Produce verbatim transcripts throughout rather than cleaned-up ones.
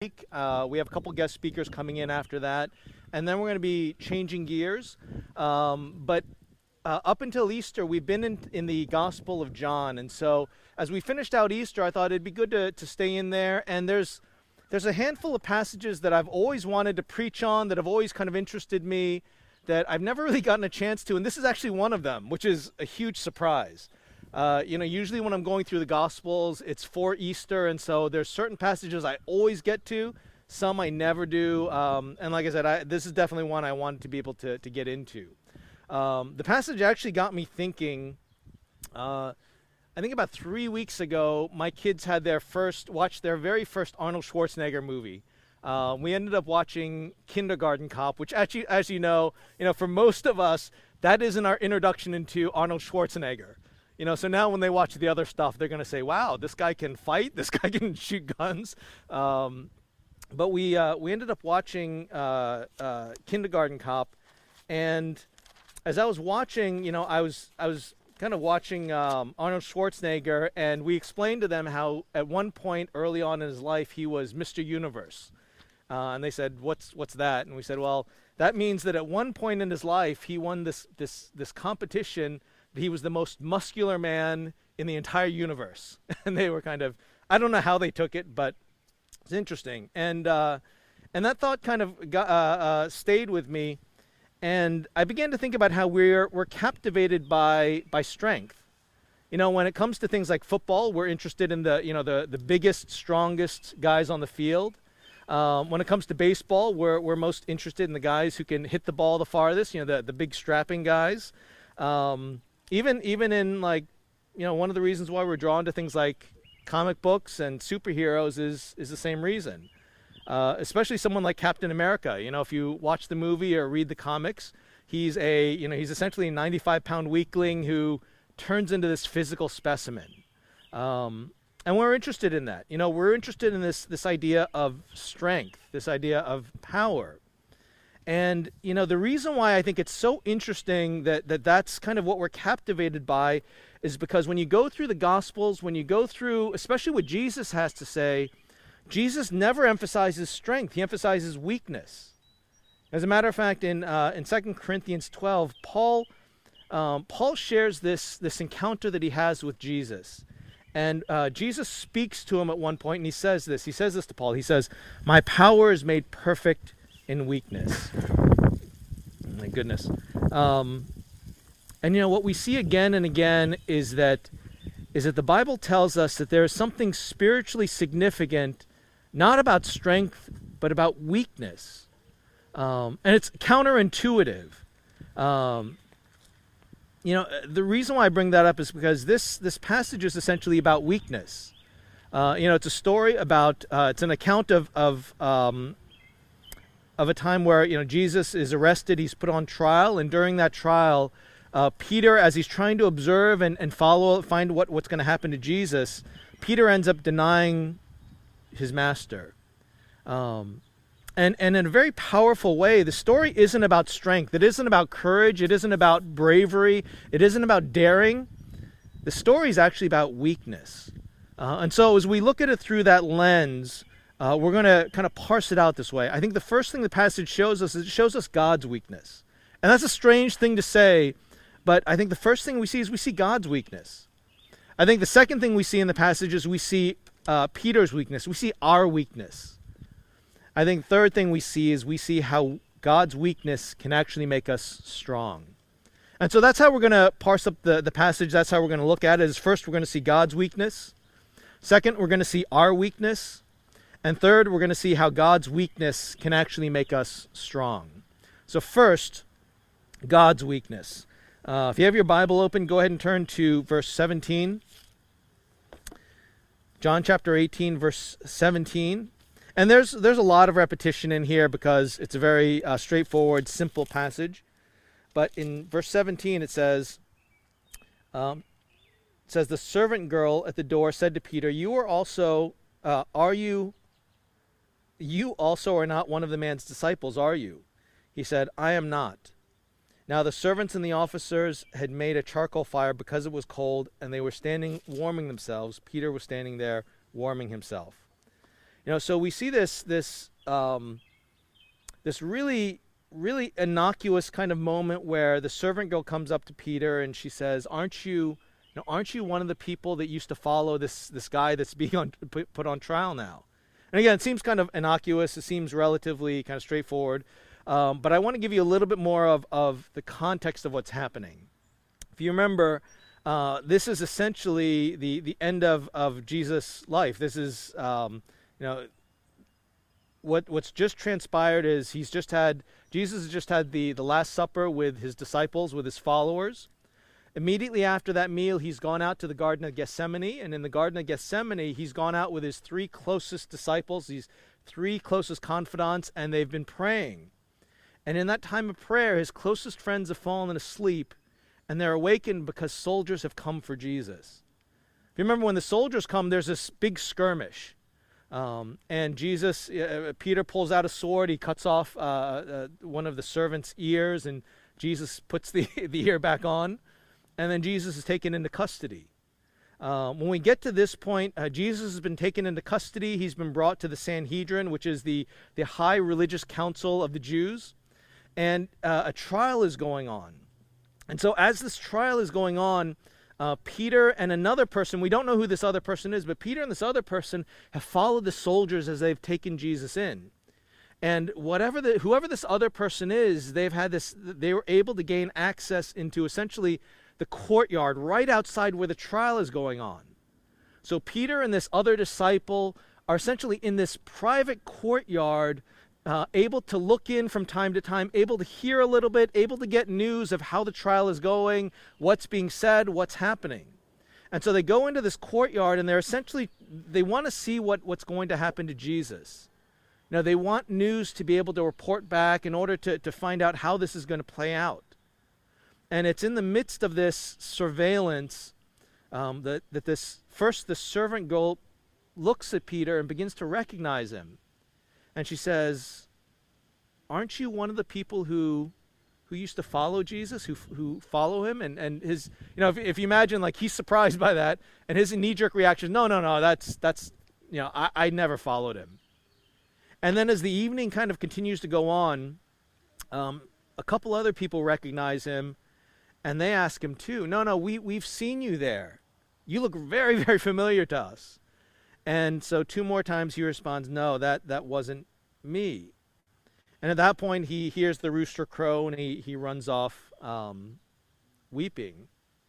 Uh, we have a couple guest speakers coming in after that, and then we're going to be changing gears. Um, but uh, up until Easter, we've been in, in the Gospel of John, and so as we finished out Easter, I thought it'd be good to, to stay in there. And there's there's a handful of passages that I've always wanted to preach on, that have always kind of interested me, that I've never really gotten a chance to, and this is actually one of them, which is a huge surprise. Uh, you know, usually when I'm going through the Gospels, it's for Easter, and so there's certain passages I always get to, some I never do, um, and like I said, I, this is definitely one I wanted to be able to, to get into. Um, the passage actually got me thinking. uh, I think about three weeks ago, my kids had their first, watched their very first Arnold Schwarzenegger movie. Uh, we ended up watching Kindergarten Cop, which actually, as you know, you know, for most of us, that isn't our introduction into Arnold Schwarzenegger. You know, so now when they watch the other stuff, they're going to say, wow, this guy can fight, this guy can shoot guns. Um, but we uh, we ended up watching uh, uh, Kindergarten Cop, and as I was watching, you know, I was I was kind of watching um, Arnold Schwarzenegger, and we explained to them how at one point early on in his life, he was Mister Universe. Uh, and they said, what's what's that? And we said, well, that means that at one point in his life, he won this this this competition. He was the most muscular man in the entire universe. And they were kind of, I don't know how they took it, but it's interesting. And uh, and that thought kind of got, uh, uh, stayed with me. And I began to think about how we're we're captivated by by strength. You know, when it comes to things like football, we're interested in the you know the the biggest, strongest guys on the field. Um, when it comes to baseball, we're we're most interested in the guys who can hit the ball the farthest. You know, the the big strapping guys. Um, even even in like, you know, one of the reasons why we're drawn to things like comic books and superheroes is is the same reason. Uh, especially someone like Captain America. You know, if you watch the movie or read the comics, he's a, you know, he's essentially a ninety-five pound weakling who turns into this physical specimen. Um, and we're interested in that. You know, we're interested in this, this idea of strength, this idea of power. And, you know, the reason why I think it's so interesting that, that that's kind of what we're captivated by is because when you go through the Gospels, when you go through, especially what Jesus has to say, Jesus never emphasizes strength. He emphasizes weakness. As a matter of fact, in uh, in Second Corinthians twelve, Paul um, Paul shares this this encounter that he has with Jesus, and uh, Jesus speaks to him at one point, and he says this. He says this to Paul. He says, "My power is made perfect in weakness." My goodness. Um, and you know what we see again and again is that is that the Bible tells us that there is something spiritually significant, not about strength, but about weakness. Um, and it's counterintuitive. Um, you know, the reason why I bring that up is because this, this passage is essentially about weakness. Uh, you know, it's a story about, uh, it's an account of, of, um, of a time where, you know, Jesus is arrested, he's put on trial, and during that trial, uh, Peter, as he's trying to observe and, and follow, find what, what's going to happen to Jesus, Peter ends up denying his master. Um, and, and in a very powerful way, the story isn't about strength. It isn't about courage. It isn't about bravery. It isn't about daring. The story is actually about weakness. Uh, and so as we look at it through that lens, uh, we're going to kind of parse it out this way. I think the first thing the passage shows us is it shows us God's weakness. And that's a strange thing to say, but I think the first thing we see is we see God's weakness. I think the second thing we see in the passage is we see Uh, Peter's weakness. We see our weakness. I think third thing we see is we see how God's weakness can actually make us strong. And so that's how we're going to parse up the, the passage. That's how we're going to look at it. Is first, we're going to see God's weakness. Second, we're going to see our weakness. And third, we're going to see how God's weakness can actually make us strong. So first, God's weakness. Uh, if you have your Bible open, go ahead and turn to verse seventeen. John chapter eighteen, verse seventeen. And there's there's a lot of repetition in here because it's a very uh, straightforward, simple passage. But in verse seventeen, it says, um, it says, "The servant girl at the door said to Peter, you are also, uh, are you, you also are not one of the man's disciples, are you? He said, I am not. Now the servants and the officers had made a charcoal fire because it was cold, and they were standing warming themselves. Peter was standing there warming himself." You know, so we see this this um, this really really innocuous kind of moment where the servant girl comes up to Peter and she says, "Aren't you, you know, aren't you one of the people that used to follow this this guy that's being on, put, put on trial now?" And again, it seems kind of innocuous. It seems relatively kind of straightforward. Um, but I want to give you a little bit more of, of the context of what's happening. If you remember, uh, this is essentially the, the end of, of Jesus' life. This is, um, you know, what what's just transpired is he's just had, Jesus has just had the, the Last Supper with his disciples, with his followers. Immediately after that meal, he's gone out to the Garden of Gethsemane, and in the Garden of Gethsemane, he's gone out with his three closest disciples, these three closest confidants, and they've been praying. And in that time of prayer, his closest friends have fallen asleep, and they're awakened because soldiers have come for Jesus. If you remember, when the soldiers come, there's this big skirmish. Um, and Jesus, uh, Peter pulls out a sword, he cuts off uh, uh, one of the servants' ears, and Jesus puts the, the ear back on. And then Jesus is taken into custody. Um, when we get to this point, uh, Jesus has been taken into custody. He's been brought to the Sanhedrin, which is the, the high religious council of the Jews. And uh, a trial is going on. And so as this trial is going on, uh, Peter and another person, we don't know who this other person is, but Peter and this other person have followed the soldiers as they've taken Jesus in. And whatever the, whoever this other person is, they've had this, they were able to gain access into essentially the courtyard right outside where the trial is going on. So Peter and this other disciple are essentially in this private courtyard, uh, able to look in from time to time, able to hear a little bit, able to get news of how the trial is going, what's being said, what's happening. And so they go into this courtyard and they're essentially, they want to see what, what's going to happen to Jesus. Now, they want news to be able to report back in order to, to find out how this is going to play out. And it's in the midst of this surveillance um, that, that this, first the servant girl looks at Peter and begins to recognize him. And she says, "Aren't you one of the people who who used to follow Jesus, who who follow him?" And and his, you know, if, if you imagine, like, he's surprised by that, and his knee-jerk reaction, no, no, no, that's, that's you know, I, I never followed him. And then as the evening kind of continues to go on, um, a couple other people recognize him, and they ask him too, no, no, we, we've seen you there. You look very, very familiar to us. And so two more times he responds, no, that, that wasn't me. And at that point, he hears the rooster crow, and he, he runs off um, weeping.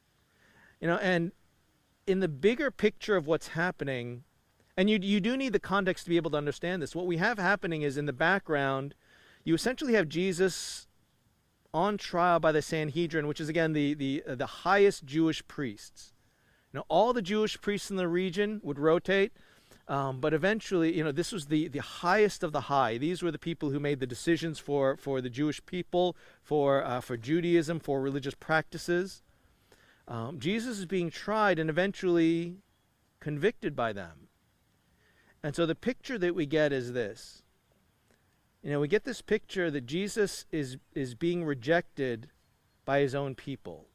You know, and in the bigger picture of what's happening, and you, you do need the context to be able to understand this, what we have happening is in the background, you essentially have Jesus on trial by the Sanhedrin, which is, again, the, the, uh, the highest Jewish priests. You know, all the Jewish priests in the region would rotate, um, but eventually, you know, this was the, the highest of the high. These were the people who made the decisions for, for the Jewish people, for, uh, for Judaism, for religious practices. Um, Jesus is being tried and eventually convicted by them. And so the picture that we get is this. You know, we get this picture that Jesus is, is being rejected by his own people,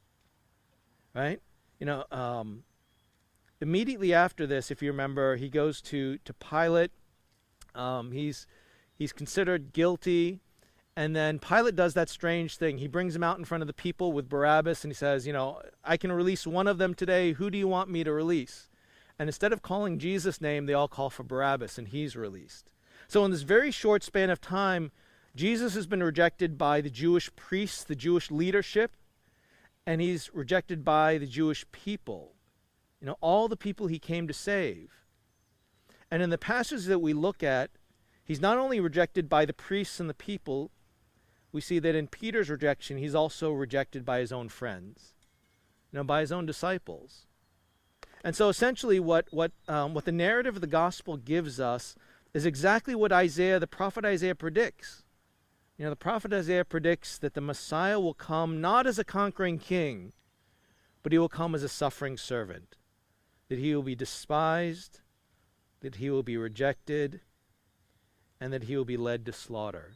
right? You know, um, immediately after this, if you remember, he goes to, to Pilate. Um, he's, he's considered guilty. And then Pilate does that strange thing. He brings him out in front of the people with Barabbas, and he says, you know, I can release one of them today. Who do you want me to release? And instead of calling Jesus' name, they all call for Barabbas, and he's released. So in this very short span of time, Jesus has been rejected by the Jewish priests, the Jewish leadership, and he's rejected by the Jewish people. You know, all the people he came to save. And in the passages that we look at, he's not only rejected by the priests and the people, we see that in Peter's rejection, he's also rejected by his own friends, you know, by his own disciples. And so essentially what, what, um, what the narrative of the gospel gives us is exactly what Isaiah, the prophet Isaiah, predicts. You know, the prophet Isaiah predicts that the Messiah will come not as a conquering king, but he will come as a suffering servant, that he will be despised, that he will be rejected, and that he will be led to slaughter.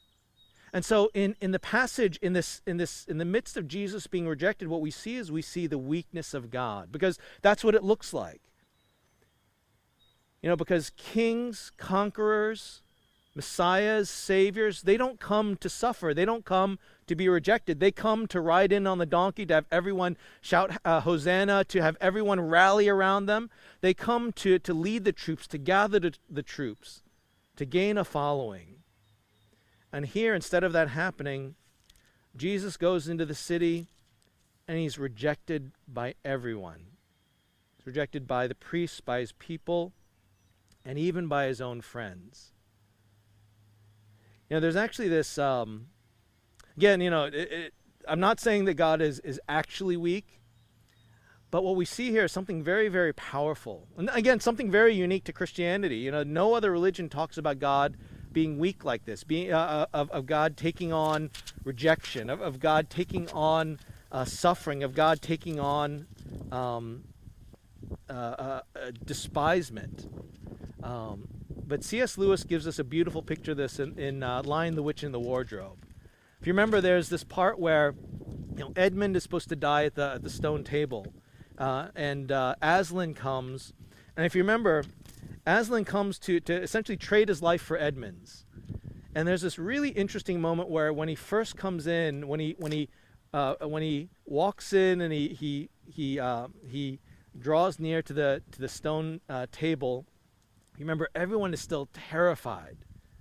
And so in, in the passage, in this, in this, in the midst of Jesus being rejected, what we see is we see the weakness of God, because that's what it looks like. You know, because kings, conquerors, messiahs, saviors, they don't come to suffer. They don't come to be rejected. They come to ride in on the donkey, to have everyone shout uh, Hosanna, to have everyone rally around them. They come to, to lead the troops, to gather the, the troops, to gain a following. And here, instead of that happening, Jesus goes into the city and he's rejected by everyone. He's rejected by the priests, by his people, and even by his own friends. You know, there's actually this, um, again, you know, it, it, I'm not saying that God is, is actually weak, but what we see here is something very, very powerful. And again, something very unique to Christianity. You know, no other religion talks about God being weak like this, being uh, of, of God taking on rejection, of, of God taking on uh, suffering, of God taking on um, uh, uh, uh, despisement. Um, but C S Lewis gives us a beautiful picture of this in, in uh, Lion, the Witch, and the Wardrobe. If you remember, there's this part where, you know, Edmund is supposed to die at the, at the stone table, uh, and uh, Aslan comes, and if you remember, Aslan comes to, to essentially trade his life for Edmund's. And there's this really interesting moment where when he first comes in, when he when he uh, when he walks in and he he he uh, he draws near to the to the stone uh, table, you remember everyone is still terrified.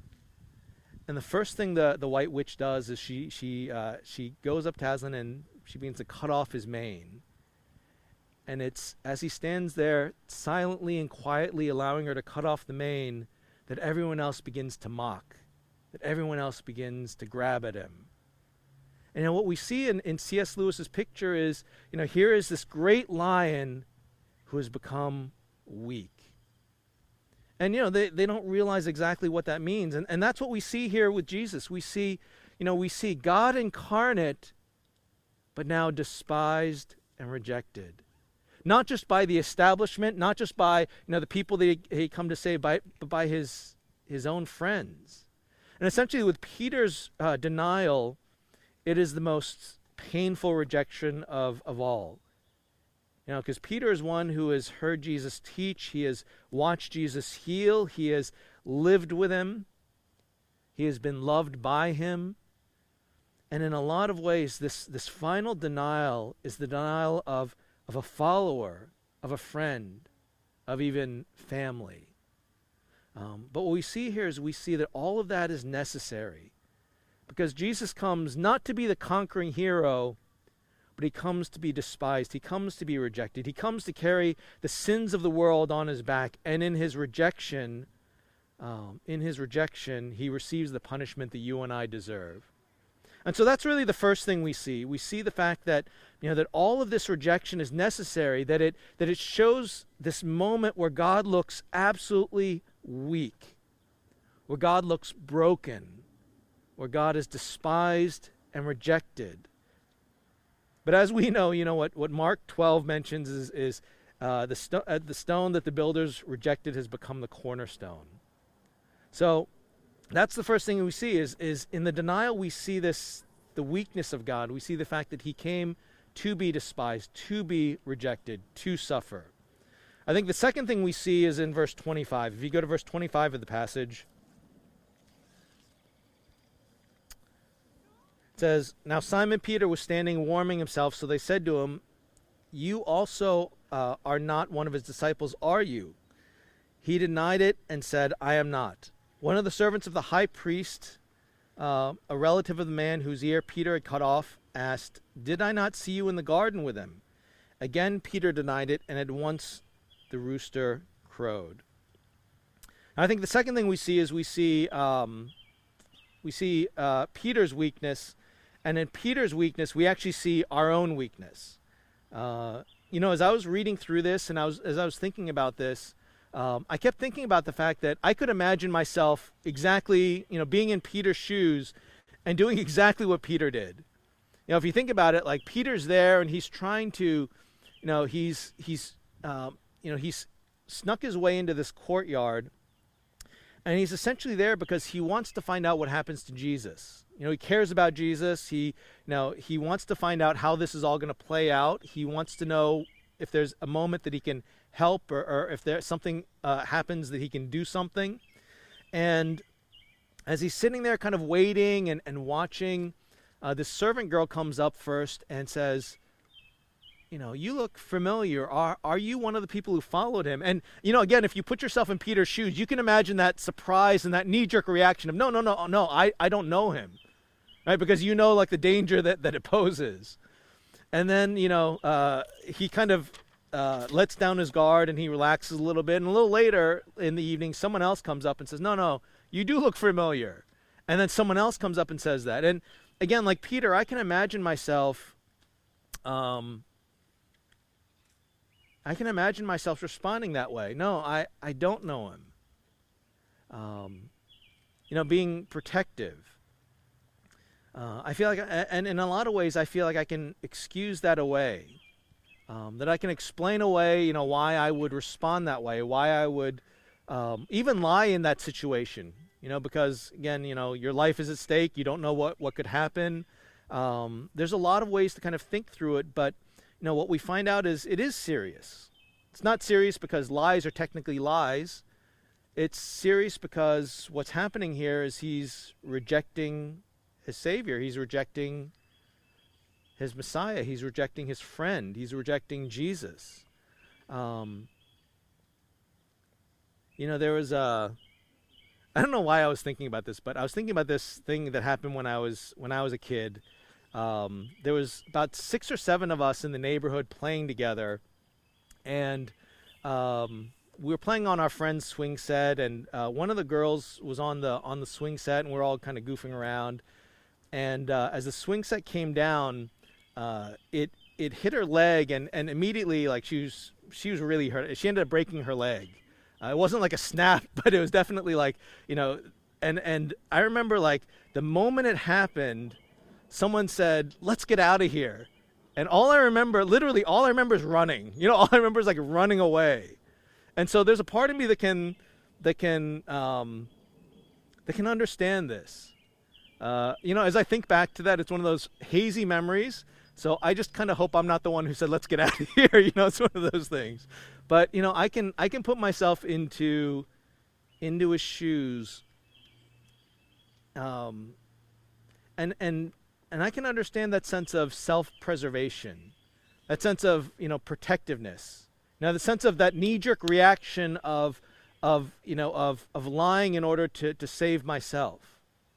And the first thing the the White Witch does is she she uh, she goes up to Aslan and she begins to cut off his mane. And it's as he stands there silently and quietly allowing her to cut off the mane that everyone else begins to mock, that everyone else begins to grab at him. And you know, what we see in, in C S Lewis's picture is, you know, here is this great lion who has become weak. And, you know, they, they don't realize exactly what that means. And, and that's what we see here with Jesus. We see, you know, we see God incarnate, but now despised and rejected. Not just by the establishment, not just by, you know, the people that he, he come to save, by, but by his, his own friends. And essentially with Peter's uh, denial, it is the most painful rejection of, of all. You know, because Peter is one who has heard Jesus teach, he has watched Jesus heal, he has lived with him, he has been loved by him. And in a lot of ways, this, this final denial is the denial of of a follower, of a friend, of even family. Um, but what we see here is we see that all of that is necessary because Jesus comes not to be the conquering hero, but he comes to be despised. He comes to be rejected. He comes to carry the sins of the world on his back, and in his rejection, um, in his rejection, he receives the punishment that you and I deserve. And so that's really the first thing we see. We see the fact that, you know, that all of this rejection is necessary, that it that it shows this moment where God looks absolutely weak, where God looks broken, where God is despised and rejected. But as we know, you know, what, what Mark twelve mentions is, is uh, the, sto- uh, the stone that the builders rejected has become the cornerstone. So that's the first thing we see is, is in the denial we see this, the weakness of God. We see the fact that he came to be despised, to be rejected, to suffer. I think the second thing we see is in verse twenty-five. If you go to verse twenty-five of the passage, it says, "Now Simon Peter was standing warming himself, so they said to him, 'You also uh, are not one of his disciples, are you?' He denied it and said, 'I am not.' One of the servants of the high priest, uh, a relative of the man whose ear Peter had cut off, asked, 'Did I not see you in the garden with him?' Again Peter denied it, and at once the rooster crowed." And I think the second thing we see is we see um, we see uh, Peter's weakness, and in Peter's weakness we actually see our own weakness. Uh, you know, as I was reading through this, and I was as I was thinking about this, Um, I kept thinking about the fact that I could imagine myself exactly, you know, being in Peter's shoes and doing exactly what Peter did. You know, if you think about it, like Peter's there and he's trying to, you know, he's, he's, um, you know, he's snuck his way into this courtyard, and he's essentially there because he wants to find out what happens to Jesus. You know, he cares about Jesus. He, you know, he wants to find out how this is all going to play out. He wants to know if there's a moment that he can help, or, or if there something uh, happens that he can do something. And as he's sitting there kind of waiting and, and watching, uh, this servant girl comes up first and says, you know, you look familiar. Are are you one of the people who followed him? And, you know, again, if you put yourself in Peter's shoes, you can imagine that surprise and that knee-jerk reaction of, no, no, no, no, I, I don't know him, right? Because you know, like, the danger that, that it poses. And then, you know, uh, he kind of uh, lets down his guard and he relaxes a little bit. And a little later in the evening, someone else comes up and says, no, no, you do look familiar. And then someone else comes up and says that. And, again, like Peter, I can imagine myself... Um, I can imagine myself responding that way. No, I, I don't know him. Um, you know, being protective. Uh, I feel like, I, and in a lot of ways, I feel like I can excuse that away. Um, that I can explain away, you know, why I would respond that way, why I would um, even lie in that situation. You know, because, again, you know, your life is at stake. You don't know what, what could happen. Um, there's a lot of ways to kind of think through it, but you know, what we find out is it is serious. It's not serious because lies are technically lies. It's serious because what's happening here is he's rejecting his Savior. He's rejecting his Messiah. He's rejecting his friend. He's rejecting Jesus. Um, you know, there was a... I don't know why I was thinking about this, but I was thinking about this thing that happened when I was when I was a kid. Um, there was about six or seven of us in the neighborhood playing together, and um, we were playing on our friend's swing set, and uh, one of the girls was on the on the swing set, and we're all kind of goofing around. And uh, as the swing set came down, uh, it it hit her leg, and, and immediately, like, she was she was really hurt. She ended up breaking her leg. Uh, it wasn't like a snap, but it was definitely like, you know, and and I remember, like, the moment it happened, someone said, let's get out of here. And all I remember, literally all I remember is running. You know, all I remember is like running away. And so there's a part of me that can, that can, um, that can understand this. Uh, you know, as I think back to that, it's one of those hazy memories. So I just kind of hope I'm not the one who said, let's get out of here. You know, it's one of those things. But, you know, I can, I can put myself into, into his shoes. Um, and, and, And I can understand that sense of self-preservation, that sense of, you know, protectiveness. Now, the sense of that knee-jerk reaction of, of you know, of, of lying in order to, to save myself.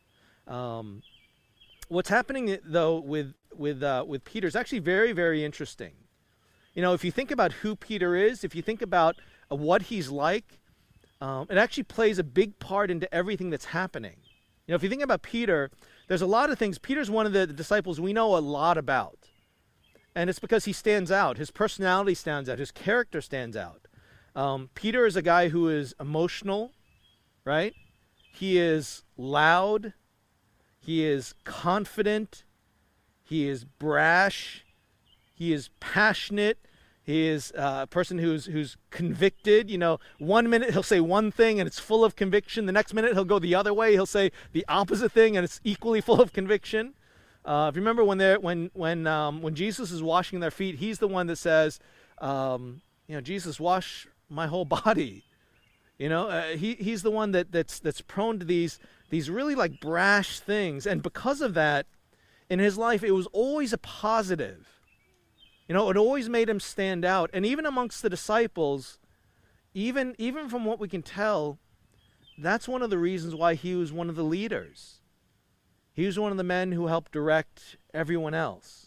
Um, what's happening, though, with with uh, with Peter is actually very, very interesting. You know, if you think about who Peter is, if you think about uh, what he's like, um, it actually plays a big part into everything that's happening. You know, if you think about Peter, there's a lot of things. Peter's one of the disciples we know a lot about. And it's because he stands out. His personality stands out. His character stands out. Um, Peter is a guy who is emotional, right? He is loud. He is confident. He is brash. He is passionate. He is uh, a person who's who's convicted. You know, one minute he'll say one thing and it's full of conviction. The next minute he'll go the other way. He'll say the opposite thing and it's equally full of conviction. Uh, if you remember when they're when when um, when Jesus is washing their feet, he's the one that says, um, you know, Jesus, wash my whole body. You know, uh, he he's the one that that's that's prone to these these really like brash things, and because of that, in his life, it was always a positive. You know, it always made him stand out. And even amongst the disciples, even even from what we can tell, that's one of the reasons why he was one of the leaders. He was one of the men who helped direct everyone else.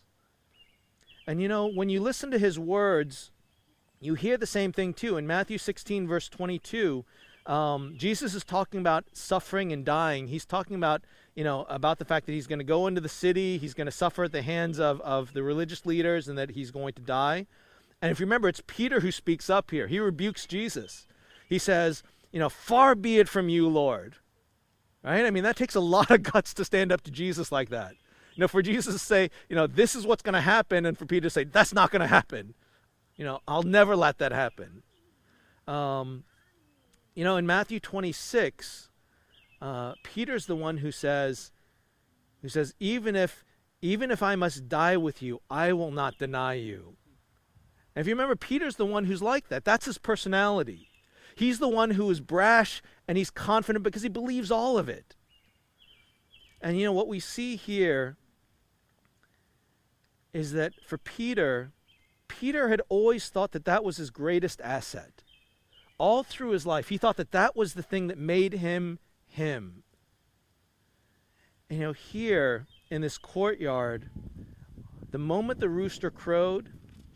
And you know, when you listen to his words, you hear the same thing too. In Matthew sixteen, verse twenty-two, um, Jesus is talking about suffering and dying. He's talking about, you know, about the fact that he's going to go into the city, he's going to suffer at the hands of, of the religious leaders, and that he's going to die. And if you remember, it's Peter who speaks up here. He rebukes Jesus. He says, you know, far be it from you, Lord. Right? I mean, that takes a lot of guts to stand up to Jesus like that. You know, for Jesus to say, you know, this is what's going to happen, and for Peter to say, that's not going to happen. You know, I'll never let that happen. Um, you know, in Matthew twenty-six, uh, Peter's the one who says, who says, even if, even if I must die with you, I will not deny you. And if you remember, Peter's the one who's like that. That's his personality. He's the one who is brash and he's confident because he believes all of it. And you know, what we see here is that for Peter, Peter had always thought that that was his greatest asset. All through his life, he thought that that was the thing that made him him. And, you know, here in this courtyard, the moment the rooster crowed,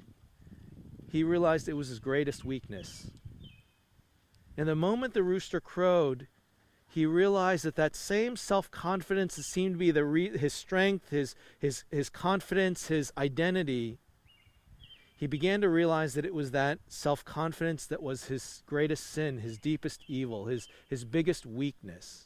he realized it was his greatest weakness. And the moment the rooster crowed, he realized that that same self-confidence that seemed to be the re- his strength, his, his, his confidence, his identity, he began to realize that it was that self-confidence that was his greatest sin, his deepest evil, his, his biggest weakness.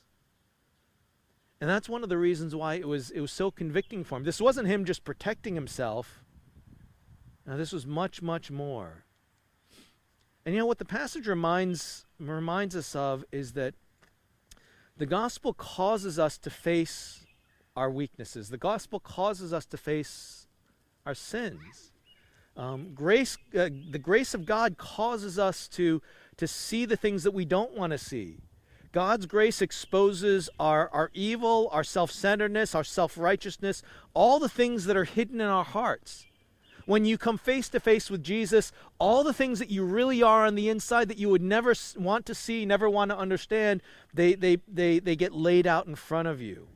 And that's one of the reasons why it was, it was so convicting for him. This wasn't him just protecting himself. Now, this was much, much more. And you know what the passage reminds, reminds us of is that the gospel causes us to face our weaknesses. The gospel causes us to face our sins. Um, grace, uh, the grace of God causes us to, to see the things that we don't want to see. God's grace exposes our, our evil, our self-centeredness, our self-righteousness, all the things that are hidden in our hearts. When you come face to face with Jesus, all the things that you really are on the inside that you would never want to see, never want to understand, they, they, they, they get laid out in front of you.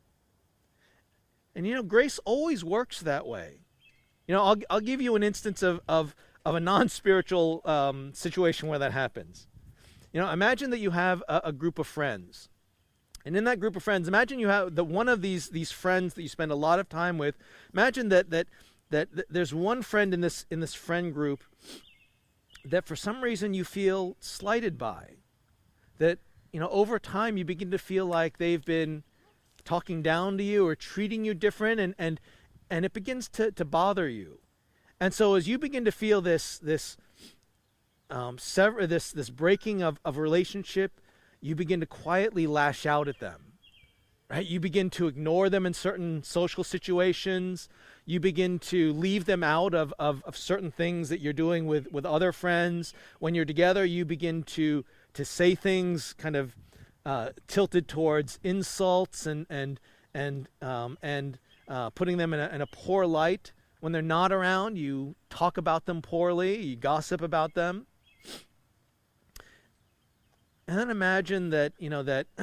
And you know, grace always works that way. You know, I'll, I'll give you an instance of, of, of a non-spiritual um, situation where that happens. You know, imagine that you have a, a group of friends. And in that group of friends, imagine you have the one of these these friends that you spend a lot of time with. Imagine that that that, that there's one friend in this in this friend group that for some reason you feel slighted by. That, you know, over time you begin to feel like they've been talking down to you or treating you different, and and and it begins to, to bother you. And so as you begin to feel this this um, sever this this breaking of, of relationship, you begin to quietly lash out at them. Right? You begin to ignore them in certain social situations. You begin to leave them out of, of, of certain things that you're doing with, with other friends. When you're together, you begin to to say things kind of uh, tilted towards insults and and and um, and uh, putting them in a, in a poor light. When they're not around, you talk about them poorly. You gossip about them. And then imagine that, you know, that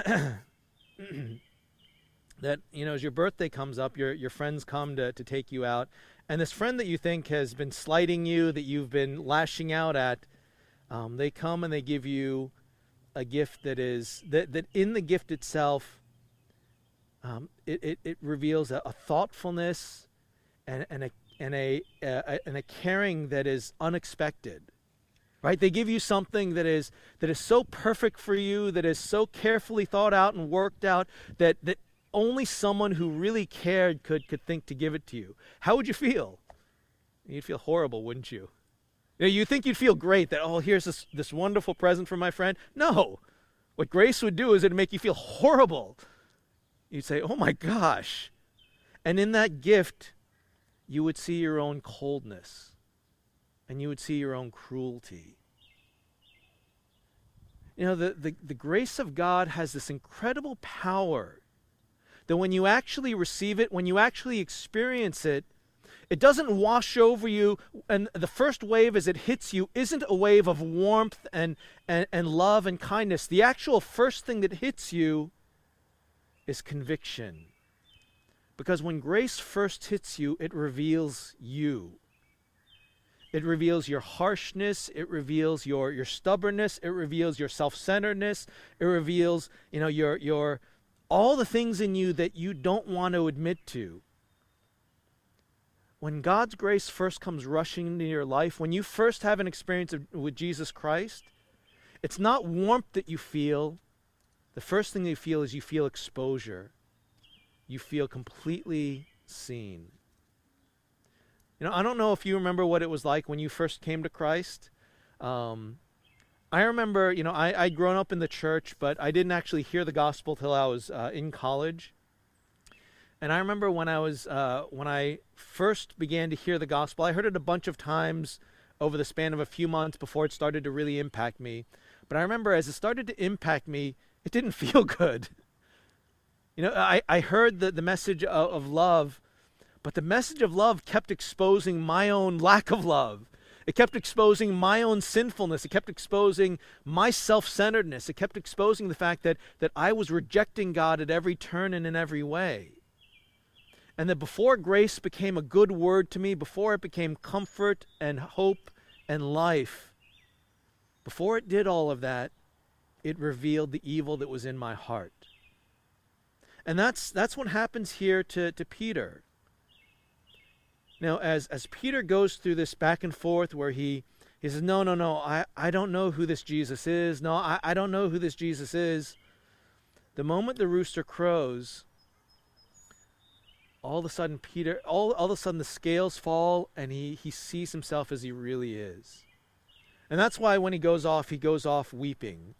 that, you know, as your birthday comes up, your your friends come to, to take you out, and this friend that you think has been slighting you, that you've been lashing out at, um, they come and they give you a gift that is, that, that in the gift itself, um, it, it, it reveals a, a thoughtfulness and, and, a, and, a, a, and a caring that is unexpected. Right? They give you something that is that is so perfect for you, that is so carefully thought out and worked out, that that only someone who really cared could could think to give it to you. How would you feel? You'd feel horrible, wouldn't you? You know, you think you'd feel great that, oh, here's this this wonderful present from my friend. No. What grace would do is it'd make you feel horrible. You'd say, oh my gosh. And in that gift, you would see your own coldness. And you would see your own cruelty. You know, the, the, the grace of God has this incredible power that when you actually receive it, when you actually experience it, it doesn't wash over you, and the first wave as it hits you isn't a wave of warmth and, and, and love and kindness. The actual first thing that hits you is conviction. Because when grace first hits you, it reveals you. It reveals your harshness. It reveals your, your stubbornness. It reveals your self-centeredness. It reveals, you know, your your all the things in you that you don't want to admit to. When God's grace first comes rushing into your life, when you first have an experience of, with Jesus Christ, it's not warmth that you feel. The first thing you feel is you feel exposure. You feel completely seen. You know, I don't know if you remember what it was like when you first came to Christ. Um, I remember, you know, I, I'd grown up in the church, but I didn't actually hear the gospel till I was uh, in college. And I remember when I was, uh, when I first began to hear the gospel, I heard it a bunch of times over the span of a few months before it started to really impact me. But I remember as it started to impact me, it didn't feel good. You know, I, I heard the, the message of, of love, but the message of love kept exposing my own lack of love. It kept exposing my own sinfulness. It kept exposing my self-centeredness. It kept exposing the fact that, that I was rejecting God at every turn and in every way. And that before grace became a good word to me, before it became comfort and hope and life, before it did all of that, it revealed the evil that was in my heart. And that's that's what happens here to, to Peter. Now, as, as Peter goes through this back and forth where he, he says, no, no, no, I, I don't know who this Jesus is. No, I, I don't know who this Jesus is. The moment the rooster crows, all of a sudden Peter, all, all of a sudden the scales fall and he, he sees himself as he really is. And that's why when he goes off, he goes off weeping.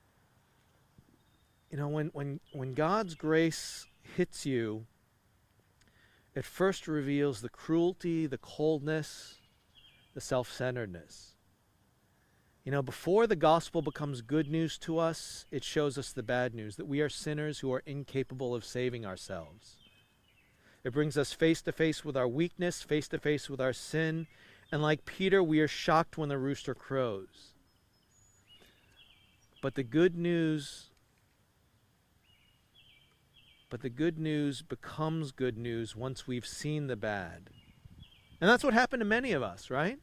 You know, when, when, when God's grace hits you, it first reveals the cruelty, the coldness, the self-centeredness. You know, before the gospel becomes good news to us, it shows us the bad news, that we are sinners who are incapable of saving ourselves. It brings us face to face with our weakness, face to face with our sin, and like Peter, we are shocked when the rooster crows. But the good news But the good news becomes good news once we've seen the bad. And that's what happened to many of us, right?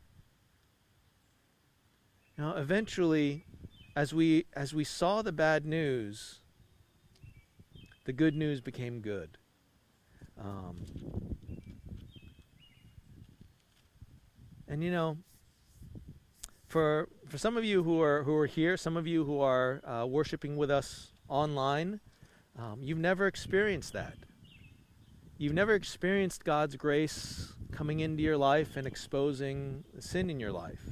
Now, eventually, as we as we saw the bad news, the good news became good. Um, and you know, for for some of you who are who are here, some of you who are uh, worshiping with us online, Um, you've never experienced that. You've never experienced God's grace coming into your life and exposing the sin in your life.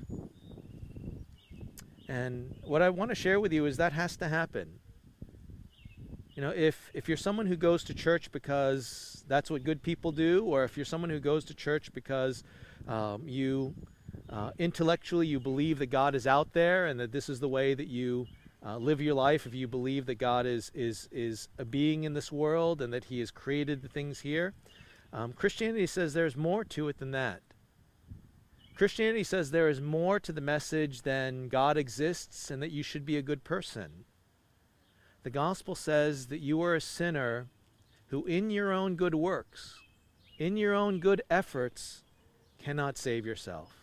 And what I want to share with you is that has to happen. You know, if, if you're someone who goes to church because that's what good people do, or if you're someone who goes to church because um, you uh, intellectually you believe that God is out there and that this is the way that you Uh, live your life, if you believe that God is is is a being in this world and that he has created the things here, um, Christianity says there's more to it than that. Christianity says there is more to the message than God exists and that you should be a good person. The gospel says that you are a sinner who in your own good works, in your own good efforts, cannot save yourself.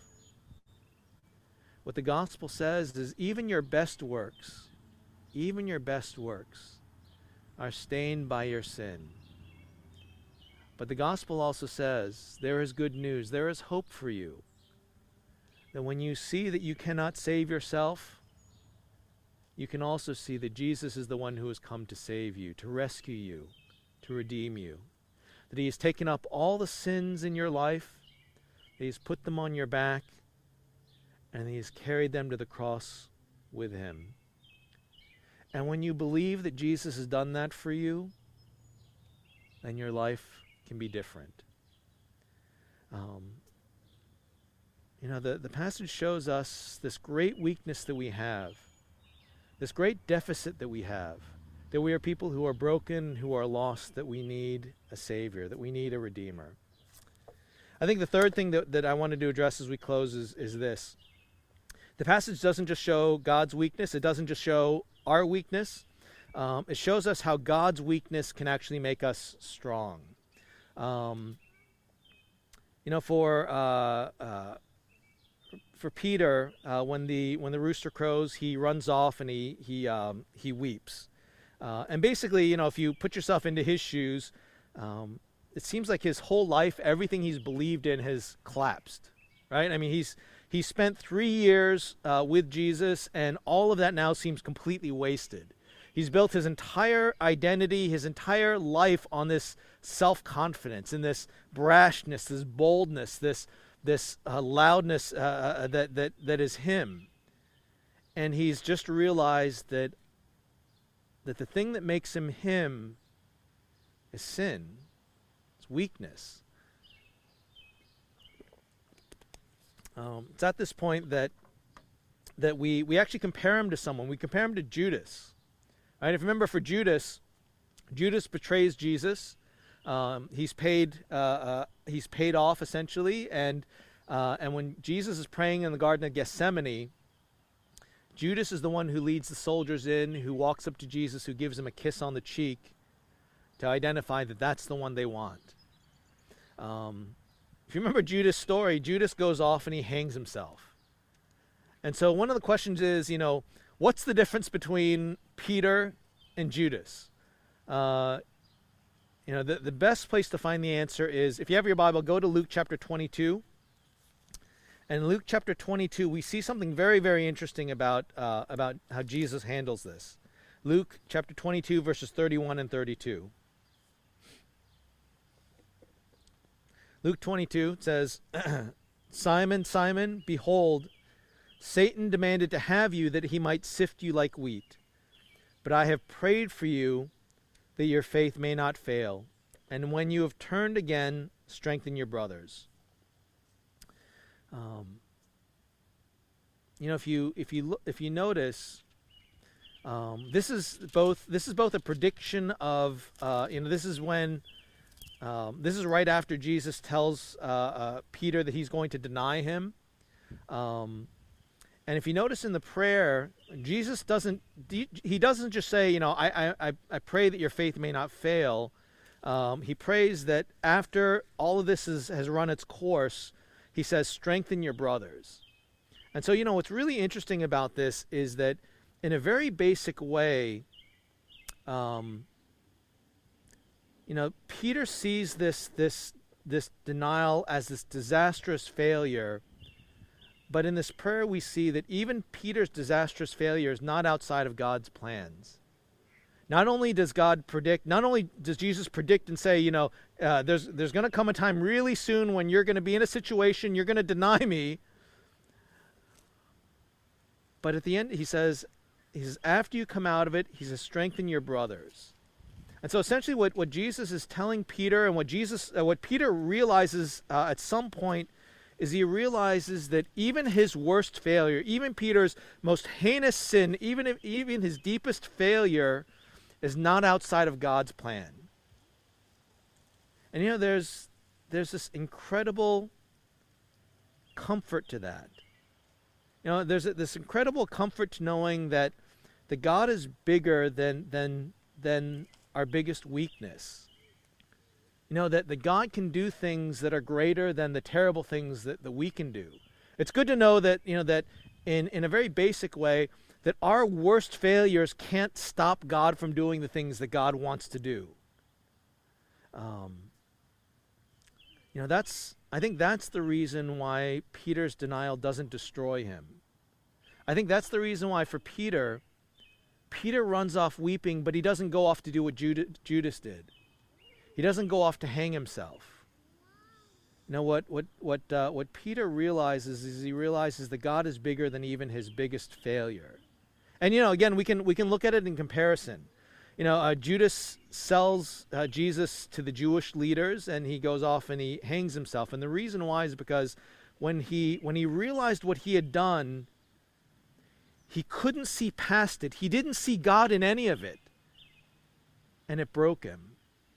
What the gospel says is even your best works, even your best works are stained by your sin. But the gospel also says there is good news, there is hope for you. That when you see that you cannot save yourself, you can also see that Jesus is the one who has come to save you, to rescue you, to redeem you. That he has taken up all the sins in your life, that he has put them on your back, and he has carried them to the cross with him. And when you believe that Jesus has done that for you, then your life can be different. Um, you know, the, the passage shows us this great weakness that we have, this great deficit that we have, that we are people who are broken, who are lost, that we need a Savior, that we need a Redeemer. I think the third thing that, that I wanted to address as we close is, is this. The passage doesn't just show God's weakness. It doesn't just show our weakness. Um, it shows us how God's weakness can actually make us strong. Um, you know, for uh, uh, for Peter, uh, when the when the rooster crows, he runs off and he he um, he weeps. Uh, and basically, you know, if you put yourself into his shoes, um, it seems like his whole life, everything he's believed in has collapsed, right? I mean, he's He spent three years uh, with Jesus, and all of that now seems completely wasted. He's built his entire identity, his entire life on this self-confidence and this brashness, this boldness, this this uh, loudness uh, that that that is him. And he's just realized that that the thing that makes him him is sin, it's weakness. Um, it's at this point that that we, we actually compare him to someone. We compare him to Judas. Right? If you remember, for Judas, Judas betrays Jesus. Um, he's paid uh, uh, he's paid off essentially, and uh, and when Jesus is praying in the Garden of Gethsemane, Judas is the one who leads the soldiers in, who walks up to Jesus, who gives him a kiss on the cheek to identify that that's the one they want. Um, if you remember Judas' story, Judas goes off and he hangs himself. And so one of the questions is, you know, what's the difference between Peter and Judas? Uh, you know, the, the best place to find the answer is, if you have your Bible, go to Luke chapter twenty-two. And in Luke chapter twenty-two, we see something very, very interesting about, uh, about how Jesus handles this. Luke chapter twenty-two, verses thirty-one and thirty-two. Luke twenty-two says, Simon, Simon, behold, Satan demanded to have you that he might sift you like wheat. But I have prayed for you that your faith may not fail. And when you have turned again, strengthen your brothers. Um, you know, if you if you look, if you notice, um, this is both this is both a prediction of uh, you know this is when um, this is right after Jesus tells uh, uh, Peter that he's going to deny him. Um, And if you notice in the prayer, Jesus doesn't, he doesn't just say, you know, I, I, I pray that your faith may not fail. Um, he prays that after all of this is, has run its course, he says, strengthen your brothers. And so, you know, what's really interesting about this is that in a very basic way, um, you know, Peter sees this, this, this denial as this disastrous failure. But in this prayer, we see that even Peter's disastrous failure is not outside of God's plans. Not only does God predict, not only does Jesus predict and say, you know, uh, there's there's going to come a time really soon when you're going to be in a situation, you're going to deny me. But at the end, he says, he says, after you come out of it, he says, strengthen your brothers. And so essentially what, what Jesus is telling Peter, and what Jesus, uh, what Peter realizes uh, at some point, is he realizes that even his worst failure, even Peter's most heinous sin, even if, even his deepest failure is not outside of God's plan. And you know, there's there's this incredible comfort to that. You know, there's a, this incredible comfort to knowing that that God is bigger than than than our biggest weakness. You know, that, that God can do things that are greater than the terrible things that, that we can do. It's good to know that, you know, that in, in a very basic way, that our worst failures can't stop God from doing the things that God wants to do. Um, you know, that's, I think that's the reason why Peter's denial doesn't destroy him. I think that's the reason why for Peter, Peter runs off weeping, but he doesn't go off to do what Judas did. He doesn't go off to hang himself. You know, what what what uh, what Peter realizes is he realizes that God is bigger than even his biggest failure. And you know, again, we can we can look at it in comparison. You know, uh, Judas sells uh, Jesus to the Jewish leaders, and he goes off and he hangs himself. And the reason why is because when he when he realized what he had done, he couldn't see past it. He didn't see God in any of it, and it broke him.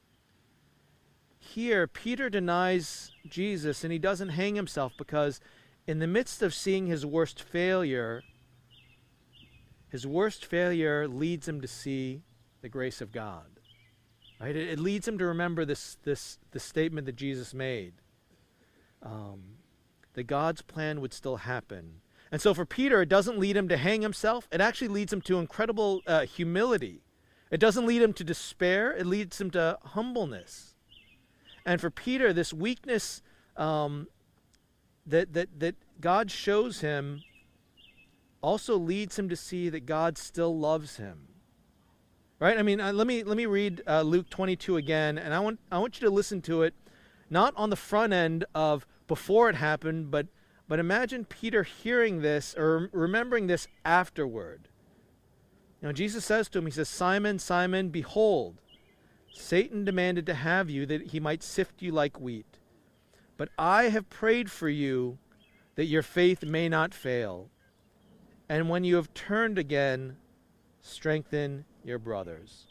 Here, Peter denies Jesus, and he doesn't hang himself because in the midst of seeing his worst failure, his worst failure leads him to see the grace of God. Right? It, it leads him to remember this, this, this statement that Jesus made, um, that God's plan would still happen. And so for Peter, it doesn't lead him to hang himself. It actually leads him to incredible uh, humility. It doesn't lead him to despair. It leads him to humbleness. And for Peter, this weakness um, that, that, that God shows him also leads him to see that God still loves him. Right? I mean, uh, let me let me read uh, Luke twenty-two again, and I want I want you to listen to it, not on the front end of before it happened, but but imagine Peter hearing this or remembering this afterward. You know, Jesus says to him, he says, Simon, Simon, behold, Satan demanded to have you that he might sift you like wheat. But I have prayed for you that your faith may not fail. And when you have turned again, strengthen your brothers.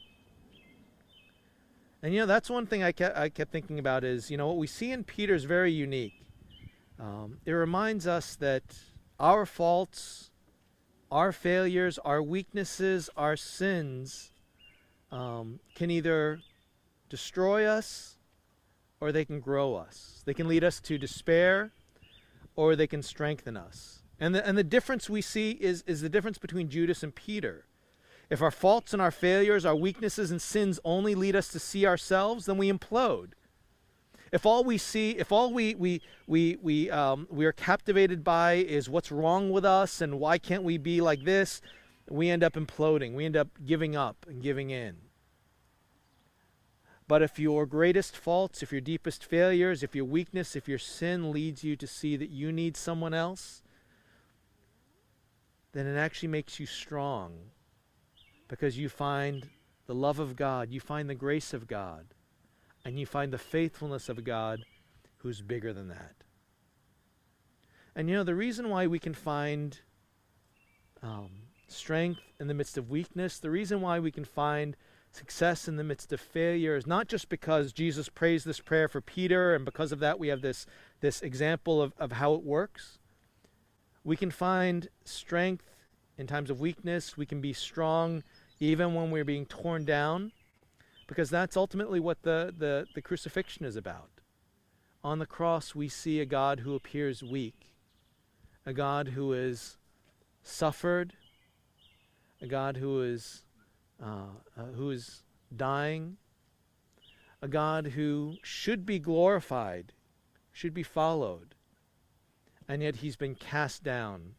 And, you know, that's one thing I kept, I kept thinking about is, you know, what we see in Peter is very unique. Um, it reminds us that our faults, our failures, our weaknesses, our sins um, can either destroy us or they can grow us. They can lead us to despair or they can strengthen us. And the, and the difference we see is, is the difference between Judas and Peter. If our faults and our failures, our weaknesses and sins only lead us to see ourselves, then we implode. If all we see, if all we we we we um, we are captivated by is what's wrong with us and why can't we be like this, we end up imploding. We end up giving up and giving in. But if your greatest faults, if your deepest failures, if your weakness, if your sin leads you to see that you need someone else, then it actually makes you strong. Because you find the love of God, you find the grace of God, and you find the faithfulness of God who's bigger than that. And you know, the reason why we can find um, strength in the midst of weakness, the reason why we can find success in the midst of failure is not just because Jesus prays this prayer for Peter, and because of that we have this, this example of, of how it works. We can find strength in times of weakness. We can be strong even when we're being torn down, because that's ultimately what the, the, the crucifixion is about. On the cross, we see a God who appears weak, a God who is suffered, a God who is uh, uh, who is dying, a God who should be glorified, should be followed, and yet he's been cast down.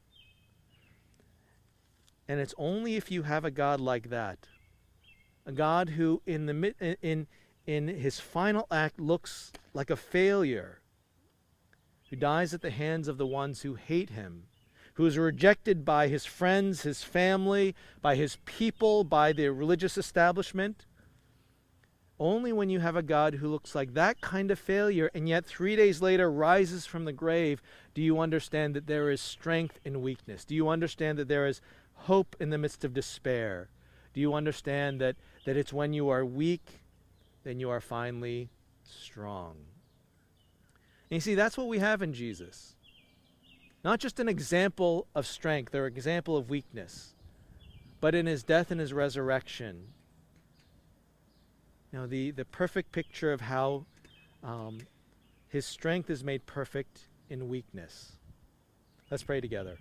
And it's only if you have a God like that, a God who in the in in his final act looks like a failure, who dies at the hands of the ones who hate him, who is rejected by his friends, his family, by his people, by the religious establishment. Only when you have a God who looks like that kind of failure and yet three days later rises from the grave do you understand that there is strength in weakness. Do you understand that there is hope in the midst of despair? Do you understand that, that it's when you are weak, then you are finally strong? And you see, that's what we have in Jesus. Not just an example of strength or example of weakness, but in his death and his resurrection. You know, the, the perfect picture of how um, his strength is made perfect in weakness. Let's pray together.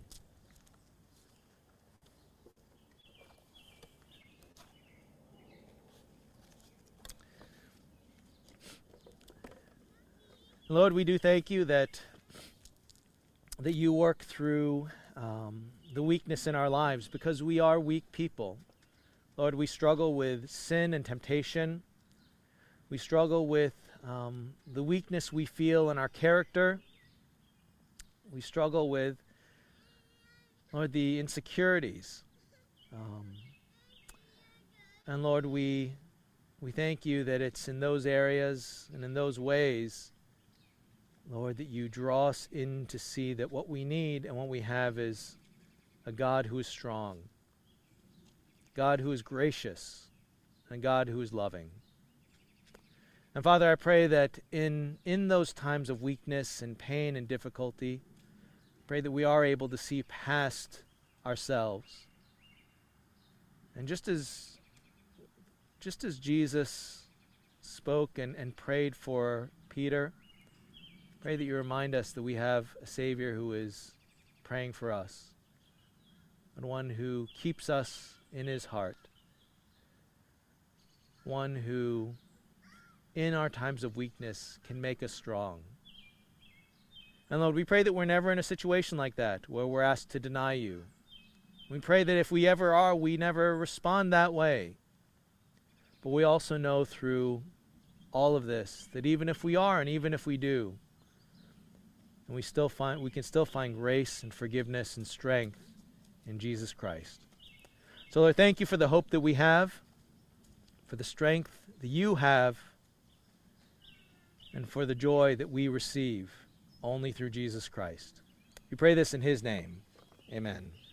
Lord, we do thank you that that you work through um, the weakness in our lives, because we are weak people. Lord, we struggle with sin and temptation. We struggle with um, the weakness we feel in our character. We struggle with, Lord, the insecurities. Um, and Lord, we we thank you that it's in those areas and in those ways, Lord, that you draw us in to see that what we need and what we have is a God who is strong, God who is gracious, and God who is loving. And Father, I pray that in, in those times of weakness and pain and difficulty, pray that we are able to see past ourselves. And just as just as Jesus spoke and, and prayed for Peter, pray that you remind us that we have a Savior who is praying for us, and one who keeps us in his heart, one who in our times of weakness can make us strong. And Lord, we pray that we're never in a situation like that where we're asked to deny you. We pray that if we ever are, we never respond that way. But we also know through all of this that even if we are and even if we do, and we still find we can still find grace and forgiveness and strength in Jesus Christ. So Lord, thank you for the hope that we have, for the strength that you have, and for the joy that we receive only through Jesus Christ. We pray this in his name. Amen.